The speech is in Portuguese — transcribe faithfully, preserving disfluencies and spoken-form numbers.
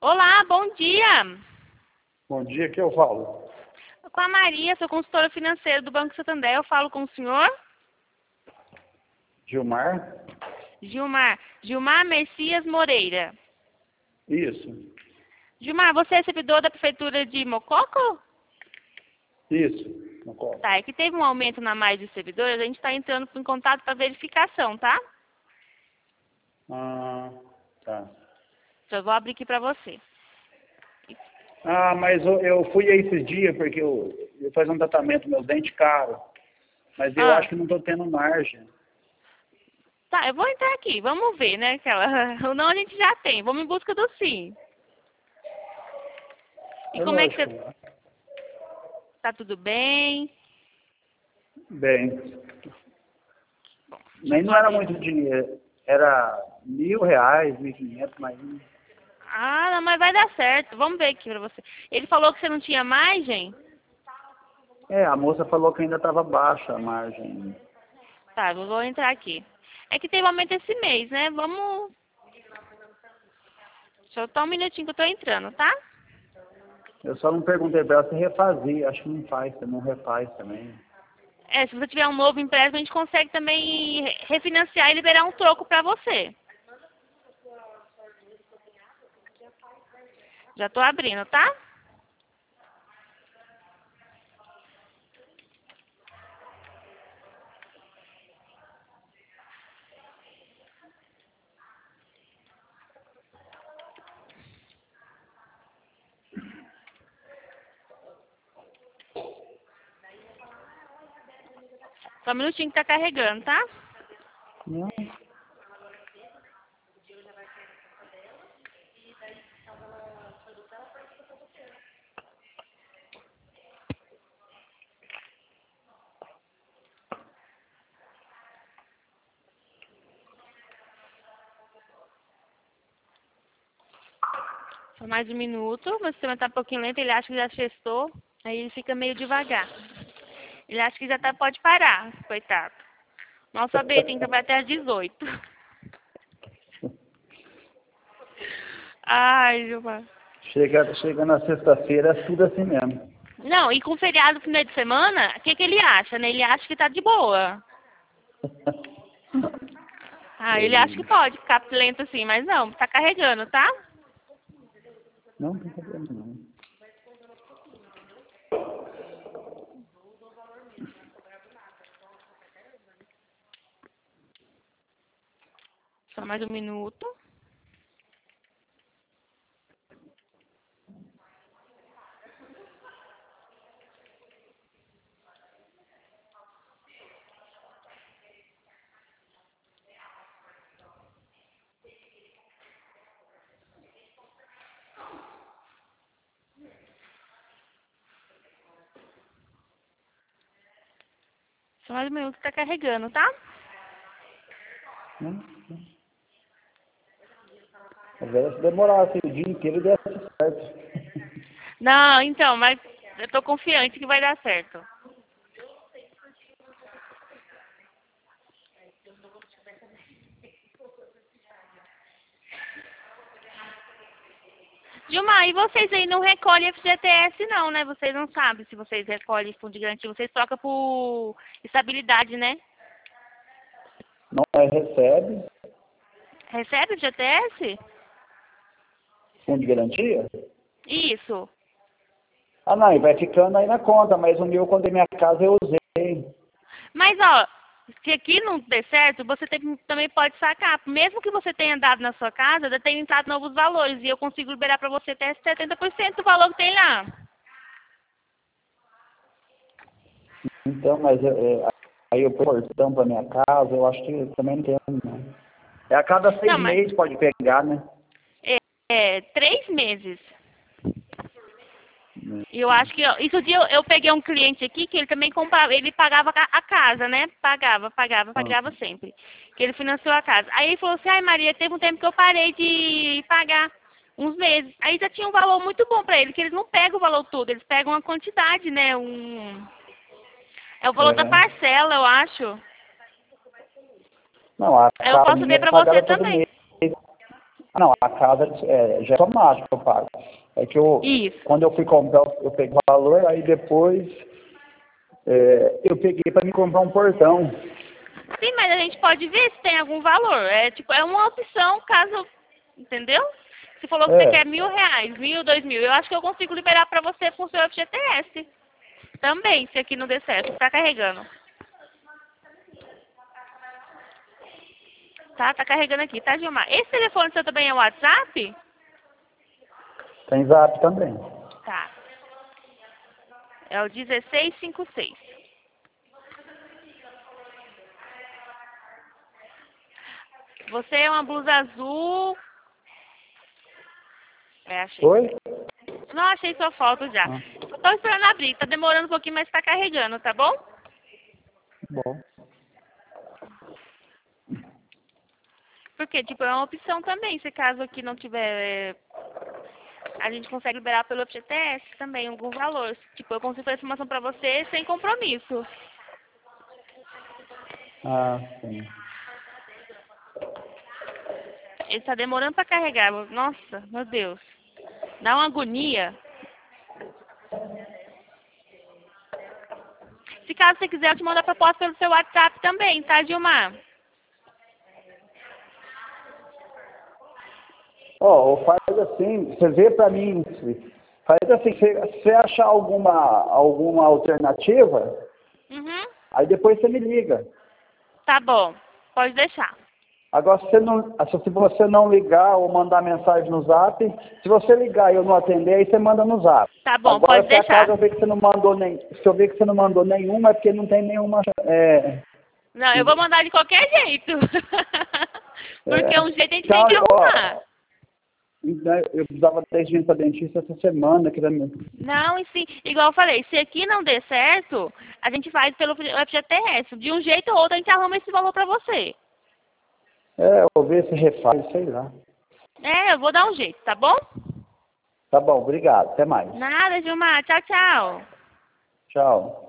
Olá, bom dia. Bom dia, que eu falo. Com a Maria, sou consultora financeira do Banco Santander. Eu falo com o senhor? Gilmar? Gilmar. Gilmar Messias Moreira. Isso. Gilmar, você é recebedor da Prefeitura de Mococo? Isso. Mococo. Tá, é que teve um aumento na mais de servidores, a gente está entrando em contato para verificação, tá? Ah, tá. Eu vou abrir aqui para você. Ah, mas eu, eu fui aí esses dias porque eu, eu fazer um tratamento meus dentes caros. Mas eu Ah. acho que não estou tendo margem. Tá, eu vou entrar aqui, vamos ver, né? Aquela... O não a gente já tem, vamos em busca do sim. E É como é que lógico. você... Tá tudo bem? Bem. Bom, já Nem tô não era abrindo. muito dinheiro. Era mil reais, mil e quinhentos, mas... Ah, não, mas vai dar certo. Vamos ver aqui pra você. Ele falou que você não tinha margem? É, a moça falou que ainda estava baixa a margem. Tá, eu vou entrar aqui. É que teve aumento esse mês, né? Vamos... Só tá um minutinho que eu tô entrando, tá? Eu só não perguntei para ela se refazia. Acho que não faz, não refaz também. É, se você tiver um novo empréstimo, a gente consegue também refinanciar e liberar um troco pra você. Já tô abrindo, tá? Só um minutinho que tá carregando, tá? Não. Só mais um minuto. Meu sistema tá um pouquinho lento, ele acha que já testou. Aí ele fica meio devagar. Ele acha que já tá, pode parar, coitado. Nossa, B, tem que trabalhar até às dezoito. Ai, Gilmar. Chega, chega na sexta-feira, é tudo assim mesmo. Não, e com feriado no final de semana, o que, que ele acha, né? Ele acha que tá de boa. Ah, ele acha que pode ficar lento assim, mas não, tá carregando, tá? Não, não tem problema não. Só mais um minuto. Só mais um minuto que tá carregando, tá? Não, não. Agora, se demorasse o dia inteiro, desse certo. Não, então, mas eu tô confiante que vai dar certo. Gilmar, e vocês aí não recolhem F G T S não, né? Vocês não sabem se vocês recolhem fundo de garantia. Vocês trocam por estabilidade, né? Não é, recebe Recebe F G T S? fundo de garantia? Isso. Ah, não, e vai ficando aí na conta, mas o meu, quando é minha casa, eu usei. Mas, ó, se aqui não der certo, você tem, também pode sacar. Mesmo que você tenha dado na sua casa, ainda tem entrado novos valores. E eu consigo liberar pra você até setenta por cento do valor que tem lá. Então, mas é, é, aí eu pôr portão para minha casa, eu acho que também não tem, não. É a cada seis Não, mas meses pode pegar, né? é, é três meses. E eu acho que, ó, isso dia eu, eu peguei um cliente aqui que ele também comprava, ele pagava a a casa, né? Pagava, pagava, pagava sempre. Que ele financiou a casa. Aí ele falou assim, ai Maria, teve um tempo que eu parei de pagar uns meses. Aí já tinha um valor muito bom pra ele, que eles não pegam o valor todo, eles pegam uma quantidade, né? Um... É o valor da É. parcela, eu acho. Não, a Eu casa posso ver minha é pra você pagada todo também. mês. Ah, não, a casa é, já é automático, eu pago. É que eu, Isso. quando eu fui comprar, eu peguei o valor, aí depois é, eu peguei para me comprar um portão. Sim, mas a gente pode ver se tem algum valor. É tipo, é uma opção caso, entendeu? Você falou que você É, quer mil reais, mil, dois mil. Eu acho que eu consigo liberar pra você com o seu F G T S. Também, se aqui não der certo. Tá carregando. Tá, tá carregando aqui, tá, Gilmar? Esse telefone seu também é o WhatsApp? tem zap também. Tá. É o dezesseis cinquenta e seis. Você é uma blusa azul. É, achei. Oi? Não, achei sua foto já. Ah, Eu tô esperando abrir. Tá demorando um pouquinho, mas tá carregando, tá bom? bom. Porque, tipo, é uma opção também. Se caso aqui não tiver... é, a gente consegue liberar pelo F G T S também, algum valor. Tipo, eu consigo fazer informação pra você sem compromisso. Ah, sim. Ele tá demorando pra carregar. Nossa, meu Deus. Dá uma agonia. Se caso você quiser, eu te mando a proposta pelo seu WhatsApp também, tá, Gilmar? Ó, faz assim, você vê pra mim, faz assim, se você achar alguma, alguma alternativa, Uhum. aí depois você me liga. Tá bom. Pode deixar. Agora, se você não, se você não ligar ou mandar mensagem no zap, se você ligar e eu não atender, aí você manda no zap. Tá bom, Agora, pode se deixar. acaso eu ver que você não mandou nem, se eu ver que você não mandou nenhuma, é porque não tem nenhuma, é, Não, eu vou mandar de qualquer jeito. Porque é, um jeito a gente tem então, que arrumar. ó, eu precisava ter gente para dentista essa semana, que era meu. Não, e sim, igual eu falei, se aqui não der certo, a gente faz pelo F G T S. De um jeito ou outro a gente arruma esse valor pra você. É, eu vou ver se refaz, sei lá. É, eu vou dar um jeito, tá bom? Tá bom, obrigado, até mais. Nada, Gilmar. Tchau, tchau. Tchau.